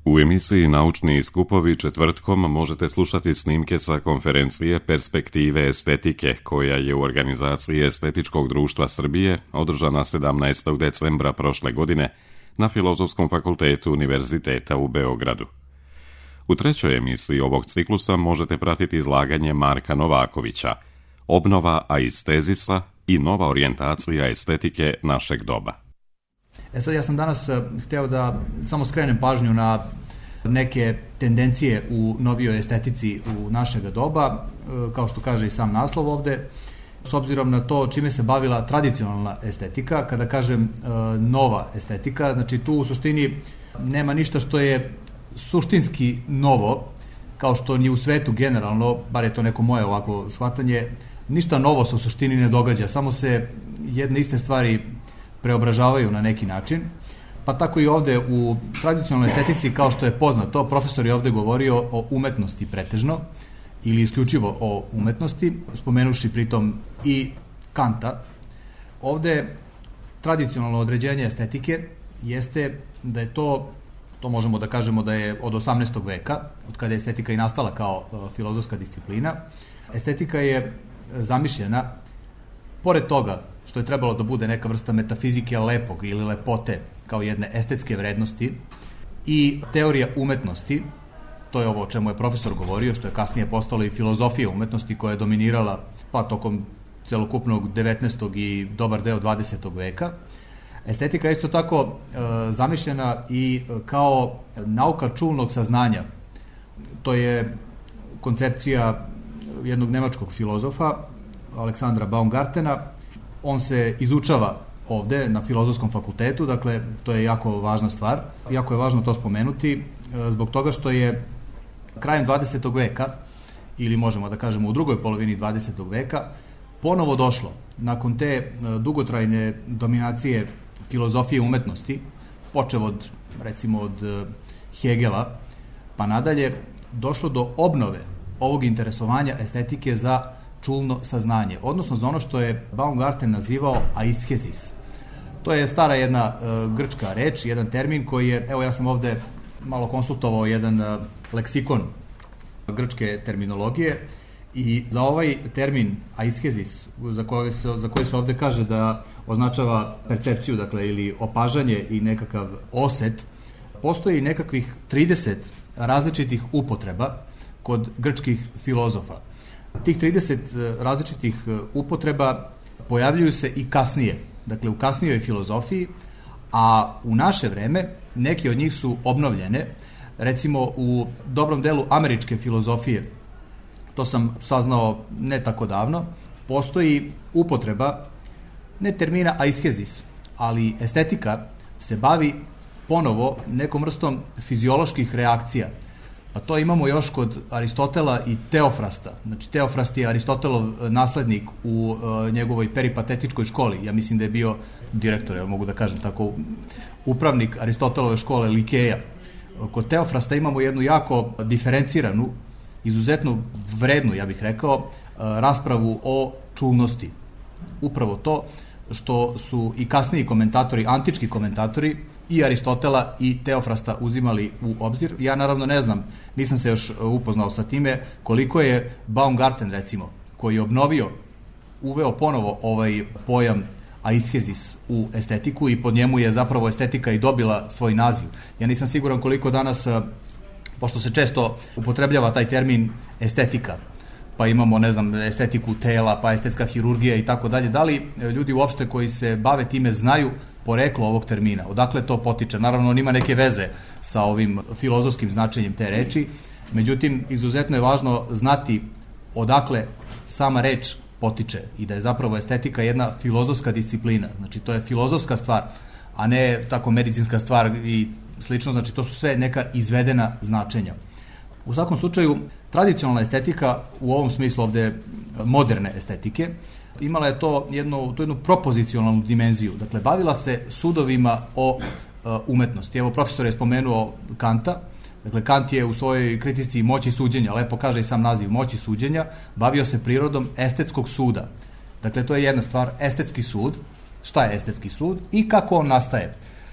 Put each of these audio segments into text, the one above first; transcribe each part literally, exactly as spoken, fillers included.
U emisiji Naučni skupovi četvrtkom možete slušati snimke sa konferencije Perspektive estetike, koja je u organizaciji Estetičkog društva Srbije održana sedamnaestog decembra prošle godine na Filozofskom fakultetu Univerziteta u Beogradu. U trećoj emisiji ovog ciklusa možete pratiti izlaganje Marka Novakovića, Obnova aistezisa i nova orijentacija estetike našeg doba. E sad, ja sam danas hteo da samo skrenem pažnju na neke tendencije u novijoj estetici u našega doba, kao što kaže i sam naslov ovde, s obzirom na to čime se bavila tradicionalna estetika. Kada kažem nova estetika, znači tu u suštini nema ništa što je suštinski novo, kao što ni u svetu generalno, bar je to neko moje ovako shvatanje, ništa novo se u suštini ne događa, samo se jedne iste stvari preobražavaju na neki način. Pa tako i ovde u tradicionalnoj estetici, kao što je poznato, profesor je ovde govorio o umetnosti pretežno ili isključivo o umetnosti, spomenuši pritom i Kanta. Ovde tradicionalno određenje estetike jeste da je to, to možemo da kažemo da je od osamnaestog veka, od kada je estetika i nastala kao filozofska disciplina. Estetika je zamišljena, pored toga što je trebalo da bude neka vrsta metafizike lepog ili lepote kao jedne estetske vrednosti, i teorija umetnosti, to je ovo o čemu je profesor govorio, što je kasnije postalo i filozofija umetnosti koja je dominirala pa tokom celokupnog devetnaestog i dobar deo dvadesetog veka. Estetika je isto tako e, zamišljena i kao nauka čulnog saznanja. To je koncepcija jednog nemačkog filozofa, Aleksandra Baumgartena. On se izučava ovde na Filozofskom fakultetu, dakle to je jako važna stvar. Jako je važno to spomenuti zbog toga što je krajem dvadesetog veka, ili možemo da kažemo u drugoj polovini dvadesetog veka, ponovo došlo, nakon te dugotrajne dominacije filozofije umetnosti, počev od, recimo, od Hegela, pa nadalje, došlo do obnove ovog interesovanja estetike za čulno saznanje, odnosno za ono što je Baumgarten nazivao aisthesis. To je stara jedna uh, grčka reč, jedan termin koji je, evo ja sam ovde malo konsultovao jedan uh, leksikon grčke terminologije, i za ovaj termin aisthesis, za koji se, za koji se ovde kaže da označava percepciju, dakle, ili opažanje i nekakav oset, postoji nekakvih trideset različitih upotreba kod grčkih filozofa. Tih trideset različitih upotreba pojavljuju se i kasnije, dakle u kasnijoj filozofiji, a u naše vreme neke od njih su obnovljene. Recimo u dobrom delu američke filozofije, to sam saznao ne tako davno, postoji upotreba ne termina aisthesis, ali estetika se bavi ponovo nekom vrstom fizioloških reakcija. A to imamo još kod Aristotela i Teofrasta. Znači, Teofrast je Aristotelov naslednik u uh, njegovoj peripatetičkoj školi. Ja mislim da je bio direktor, ja mogu da kažem tako, upravnik Aristotelove škole Likeja. Kod Teofrasta imamo jednu jako diferenciranu, izuzetno vrednu, ja bih rekao, uh, raspravu o čulnosti. Upravo to što su i kasniji komentatori, antički komentatori, i Aristotela i Teofrasta uzimali u obzir. Ja naravno ne znam, nisam se još upoznao sa time koliko je Baumgarten, recimo, koji je obnovio, uveo ponovo ovaj pojam aisthesis u estetiku, i pod njemu je zapravo estetika i dobila svoj naziv. Ja nisam siguran koliko danas, pošto se često upotrebljava taj termin estetika, pa imamo, ne znam, estetiku tela, pa estetska hirurgija i tako dalje, da li ljudi uopšte koji se bave time znaju poreklo ovog termina, odakle to potiče? Naravno, on ima neke veze sa ovim filozofskim značenjem te reči, međutim, izuzetno je važno znati odakle sama reč potiče i da je zapravo estetika jedna filozofska disciplina. Znači, to je filozofska stvar, a ne tako medicinska stvar i slično, znači to su sve neka izvedena značenja. U svakom slučaju, tradicionalna estetika, u ovom smislu ovde moderne estetike, imala je to jednu, to jednu propozicionalnu dimenziju. Dakle, bavila se sudovima o uh, umetnosti. Evo, profesor je spomenuo Kanta. Dakle, Kant je u svojoj kritici moći suđenja, lepo kaže i sam naziv, moći suđenja, bavio se prirodom estetskog suda. Dakle, to je jedna stvar, estetski sud. Šta je estetski sud i kako on nastaje?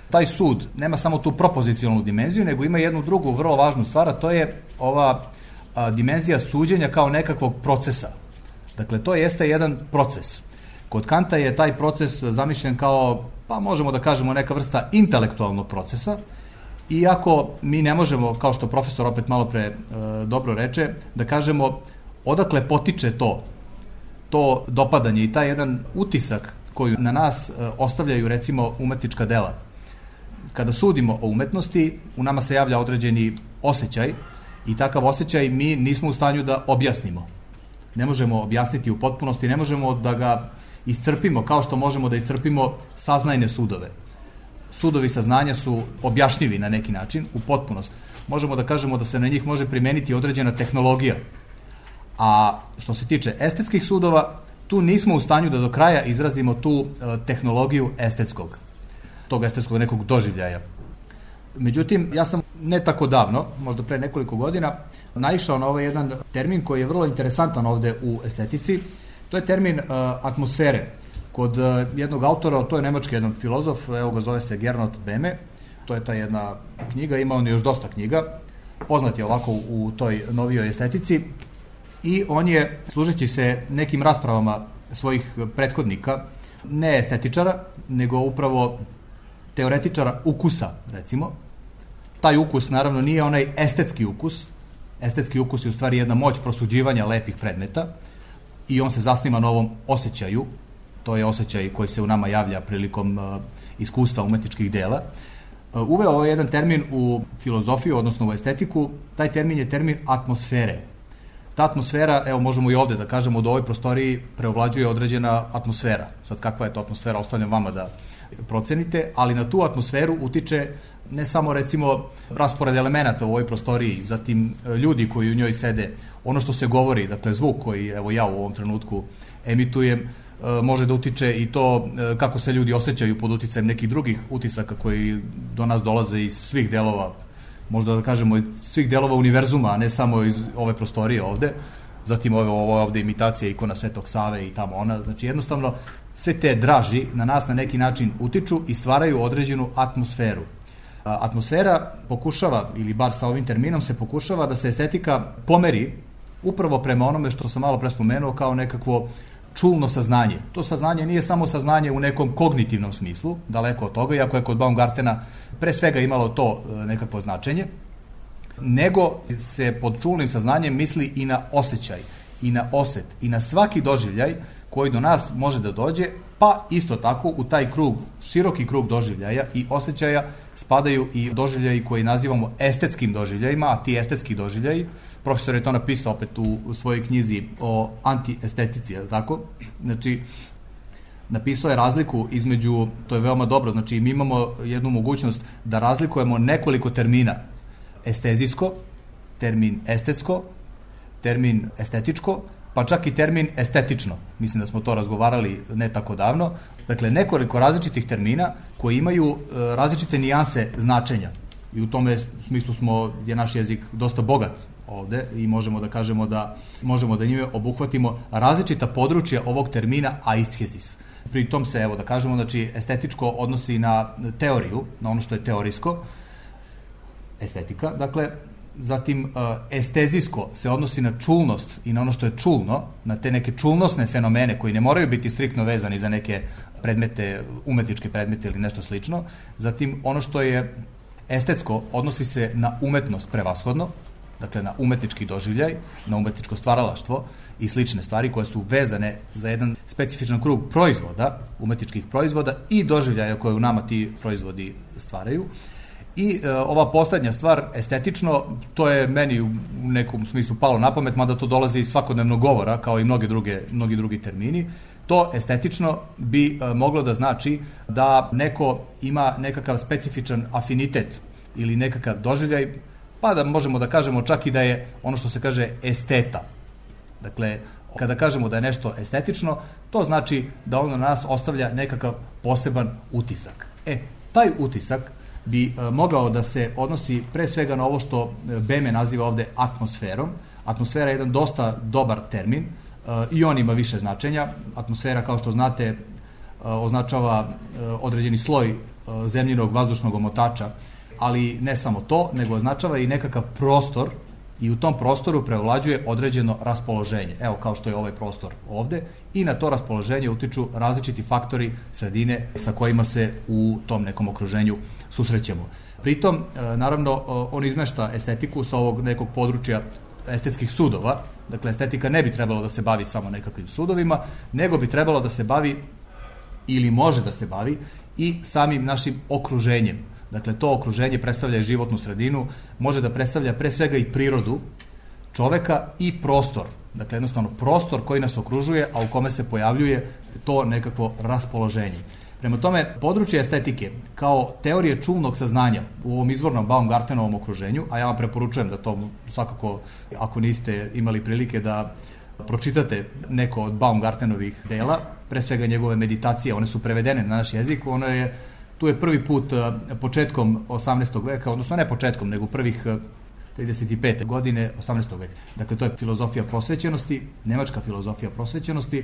Taj sud nema samo tu propozicionalnu dimenziju, nego ima jednu drugu vrlo važnu stvar, a to je ova a, dimenzija suđenja kao nekakvog procesa. Dakle, to jeste jedan proces. Kod Kanta je taj proces zamišljen kao, pa možemo da kažemo, neka vrsta intelektualnog procesa, iako mi ne možemo, kao što profesor opet malo pre e, dobro reče, da kažemo odakle potiče to, to dopadanje i taj jedan utisak koji na nas e, ostavljaju recimo umetnička dela. Kada sudimo o umetnosti, u nama se javlja određeni osjećaj i takav osjećaj mi nismo u stanju da objasnimo. Ne možemo objasniti u potpunosti, ne možemo da ga iscrpimo kao što možemo da iscrpimo saznajne sudove. Sudovi saznanja su objašnjivi na neki način, u potpunosti. Možemo da kažemo da se na njih može primeniti određena tehnologija. A što se tiče estetskih sudova, tu nismo u stanju da do kraja izrazimo tu e, tehnologiju estetskog, tog estetskog nekog doživljaja. Međutim, ja sam ne tako davno, možda pre nekoliko godina, naišao na ovaj jedan termin koji je vrlo interesantan ovde u estetici. To je termin uh, atmosfere. Kod uh, jednog autora, to je nemački jedan filozof, evo ga zove se Gernot Böhme, to je ta jedna knjiga, ima on još dosta knjiga, poznat je ovako u, u toj novijoj estetici, i on je, služeći se nekim raspravama svojih prethodnika, ne estetičara, nego upravo teoretičara ukusa, recimo. Taj ukus, naravno, nije onaj estetski ukus. Estetski ukus je u stvari jedna moć prosuđivanja lepih predmeta i on se zasniva na ovom osjećaju. To je osjećaj koji se u nama javlja prilikom uh, iskustva umetničkih dela. Uh, uveo ovaj jedan termin u filozofiju, odnosno u estetiku. Taj termin je termin atmosfere. Ta atmosfera, evo možemo i ovde da kažemo, da u ovoj prostoriji preovlađuje određena atmosfera. Sad kakva je to atmosfera, ostavljam vama da procenite, ali na tu atmosferu utiče ne samo recimo raspored elemenata u ovoj prostoriji, zatim ljudi koji u njoj sede, ono što se govori, dakle zvuk koji evo ja u ovom trenutku emitujem, može da utiče i to kako se ljudi osjećaju pod uticajem nekih drugih utisaka koji do nas dolaze iz svih delova, možda da kažemo iz svih delova univerzuma, a ne samo iz ove prostorije ovde. Zatim ovo, ovo ovde imitacija ikona Svetog Save i tamo ona, znači jednostavno sve te draži na nas na neki način utiču i stvaraju određenu atmosferu. Atmosfera pokušava, ili bar sa ovim terminom se pokušava da se estetika pomeri upravo prema onome što sam malo pre spomenuo kao nekakvo čulno saznanje. To saznanje nije samo saznanje u nekom kognitivnom smislu, daleko od toga, iako je kod Baumgartena pre svega imalo to nekakvo značenje, nego se pod čulnim saznanjem misli i na osjećaj, i na oset, i na svaki doživljaj koji do nas može da dođe, pa isto tako u taj krug, široki krug doživljaja i osjećaja spadaju i doživljaji koji nazivamo estetskim doživljajima, a ti estetski doživljaji, profesor je to napisao opet u, u svojoj knjizi o antiestetici, je li tako? Znači, napisao je razliku između, to je veoma dobro, znači mi imamo jednu mogućnost da razlikujemo nekoliko termina, estezijsko, termin estetsko, termin estetičko, pa čak i termin estetično. Mislim da smo to razgovarali ne tako davno. Dakle, nekoliko različitih termina koji imaju e, različite nijanse značenja. I u tome smislu smo, je naš jezik dosta bogat ovde i možemo da kažemo da možemo da njime obuhvatimo različita područja ovog termina aisthesis. Pri tom se, evo da kažemo, znači estetičko odnosi na teoriju, na ono što je teorijsko, estetika, dakle, zatim estezijsko se odnosi na čulnost i na ono što je čulno, na te neke čulnosne fenomene koji ne moraju biti striktno vezani za neke predmete, umetničke predmete ili nešto slično. Zatim ono što je estetsko odnosi se na umetnost prevashodno, dakle na umetnički doživljaj, na umetničko stvaralaštvo i slične stvari koje su vezane za jedan specifičan krug proizvoda, umetničkih proizvoda i doživljaja koje u nama ti proizvodi stvaraju. I e, ova poslednja stvar, estetično, to je meni u nekom smislu palo na pamet, mada to dolazi iz svakodnevnog govora, kao i mnoge druge, mnogi drugi termini. To estetično bi e, moglo da znači da neko ima nekakav specifičan afinitet ili nekakav doživljaj, pa da možemo da kažemo čak i da je ono što se kaže esteta. Dakle, kada kažemo da je nešto estetično, to znači da ono na nas ostavlja nekakav poseban utisak. E, taj utisak bi e, mogao da se odnosi pre svega na ovo što Böhme naziva ovde atmosferom. Atmosfera je jedan dosta dobar termin e, i on ima više značenja. Atmosfera, kao što znate, e, označava e, određeni sloj zemljinog vazdušnog omotača, ali ne samo to, nego označava i nekakav prostor i u tom prostoru preovlađuje određeno raspoloženje. Evo, kao što je ovaj prostor ovde, i na to raspoloženje utiču različiti faktori sredine sa kojima se u tom nekom okruženju susrećemo. Pritom, naravno, on izmešta estetiku sa ovog nekog područja estetskih sudova. Dakle, estetika ne bi trebalo da se bavi samo nekakvim sudovima, nego bi trebalo da se bavi, ili može da se bavi, i samim našim okruženjem. Dakle, to okruženje predstavlja i životnu sredinu, može da predstavlja pre svega i prirodu čoveka i prostor. Dakle, jednostavno prostor koji nas okružuje, a u kome se pojavljuje to nekakvo raspoloženje. Prema tome, područje estetike kao teorije čulnog saznanja u ovom izvornom Baumgartenovom okruženju, a ja vam preporučujem da to svakako, ako niste imali prilike da pročitate neko od Baumgartenovih dela, pre svega njegove meditacije, one su prevedene na naš jezik, ono je, tu je prvi put početkom osamnaestog veka, odnosno ne početkom, nego prvih trideset pete godine osamnaestog veka. Dakle, to je filozofija prosvećenosti, nemačka filozofija prosvećenosti.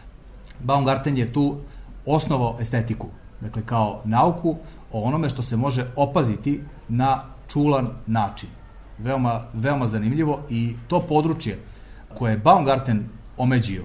Baumgarten je tu osnovao estetiku, dakle kao nauku o onome što se može opaziti na čulan način. Veoma, veoma zanimljivo, i to područje koje je Baumgarten omeđio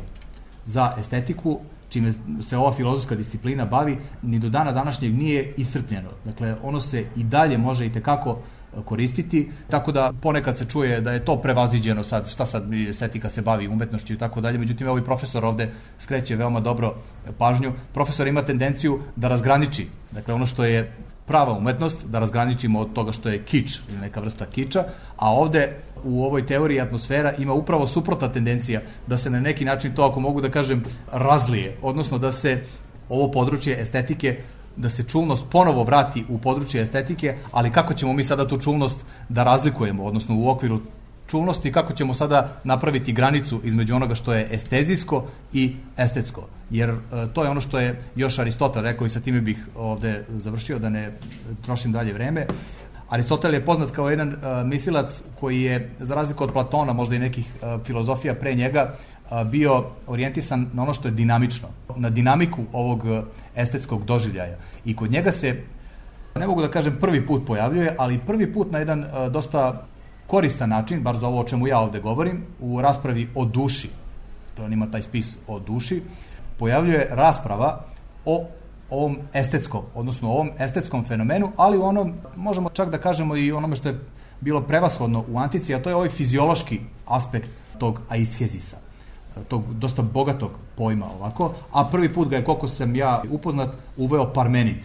za estetiku, čime se ova filozofska disciplina bavi, ni do dana današnjeg nije iscrpljeno. Dakle, ono se i dalje može i tekako koristiti, tako da ponekad se čuje da je to prevaziđeno sad, šta sad estetika se bavi umetnošću i tako dalje, međutim ovaj profesor ovde skreće veoma dobro pažnju. Profesor ima tendenciju da razgraniči, dakle ono što je prava umetnost, da razgraničimo od toga što je kič ili neka vrsta kiča, a ovde u ovoj teoriji atmosfera ima upravo suprotna tendencija, da se na neki način to, ako mogu da kažem, razlije, odnosno da se ovo područje estetike, da se čulnost ponovo vrati u područje estetike, ali kako ćemo mi sada tu čulnost da razlikujemo, odnosno u okviru čulnosti, kako ćemo sada napraviti granicu između onoga što je estezijsko i estetsko. Jer e, to je ono što je još Aristotel rekao, i sa time bih ovde završio, da ne trošim dalje vreme. Aristotel je poznat kao jedan e, mislilac koji je, za razliku od Platona, možda i nekih e, filozofija pre njega, e, bio orijentisan na ono što je dinamično, na dinamiku ovog estetskog doživljaja. I kod njega se, ne mogu da kažem prvi put pojavljuje, ali prvi put na jedan e, dosta koristan način, bar za ovo o čemu ja ovde govorim, u raspravi o duši, on ima taj spis o duši, pojavljuje rasprava o ovom estetskom, odnosno o ovom estetskom fenomenu, ali u onom, možemo čak da kažemo i onome što je bilo prevashodno u antici, a to je ovaj fiziološki aspekt tog aisthezisa, tog dosta bogatog pojma ovako, a prvi put ga je, koliko sam ja upoznat, uveo Parmenid,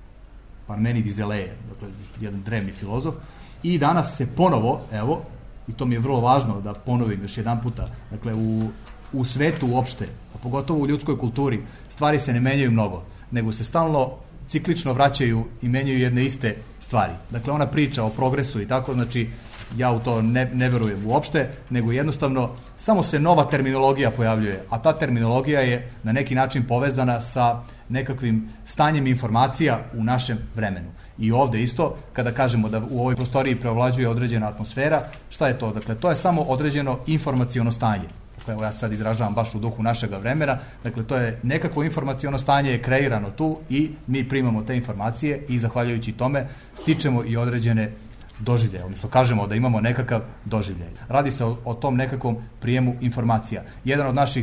Parmenid iz Eleje, dakle, jedan drevni filozof. I danas se ponovo, evo, i to mi je vrlo važno da ponovim još jedan puta, dakle, u, u svetu uopšte, a pogotovo u ljudskoj kulturi, stvari se ne menjaju mnogo, nego se stalno ciklično vraćaju i menjaju jedne iste stvari. Dakle, ona priča o progresu i tako, znači, ja u to ne, ne verujem uopšte, nego jednostavno samo se nova terminologija pojavljuje, a ta terminologija je na neki način povezana sa nekakvim stanjem informacija u našem vremenu. I ovde isto, kada kažemo da u ovoj prostoriji preovlađuje određena atmosfera, šta je to? Dakle, to je samo određeno informaciono stanje. Dakle, evo ja sad izražavam baš u duhu našega vremena, dakle, to je nekakvo informaciono stanje je kreirano tu i mi primamo te informacije i zahvaljujući tome stičemo i određene doživljaje, odnosno kažemo da imamo nekakav doživljaj. Radi se o, o tom nekakvom prijemu informacija. Jedan od naših,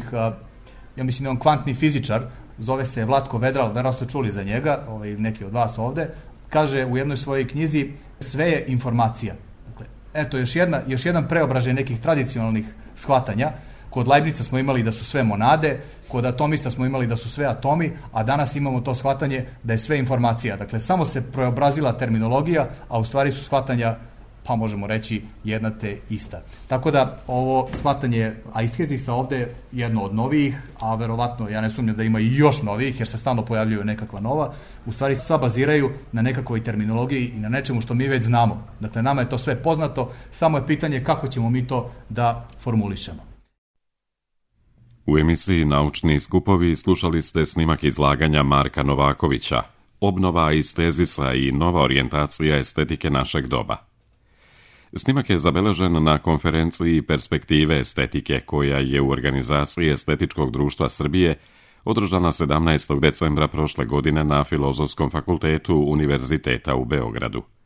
ja mislim da on kvantni fizičar, zove se Vlatko Vedral, verovatno ste čuli za njega, ovaj, neki od vas ovde, kaže u jednoj svojoj knjizi sve je informacija. Dakle, eto, još, jedna, još jedan preobražaj nekih tradicionalnih shvatanja. Kod Leibnica smo imali da su sve monade, kod atomista smo imali da su sve atomi, a danas imamo to shvatanje da je sve informacija. Dakle, samo se preobrazila terminologija, a u stvari su shvatanja, pa možemo reći, jedna te ista. Tako da ovo shvatanje aisthezisa ovde jedno od novijih, a verovatno, ja ne sumnjam da ima i još novijih, jer se stalno pojavljuju nekakva nova, u stvari sva baziraju na nekakvoj terminologiji i na nečemu što mi već znamo. Dakle, nama je to sve poznato, samo je pitanje kako ćemo mi to da formulišemo. U emisiji Naučni skupovi slušali ste snimak izlaganja Marka Novakovića, obnova aisthezisa i nova orijentacija estetike našeg doba. Snimak je zabeležen na konferenciji Perspektive estetike koja je u organizaciji Estetičkog društva Srbije održana sedamnaestog decembra prošle godine na Filozofskom fakultetu Univerziteta u Beogradu.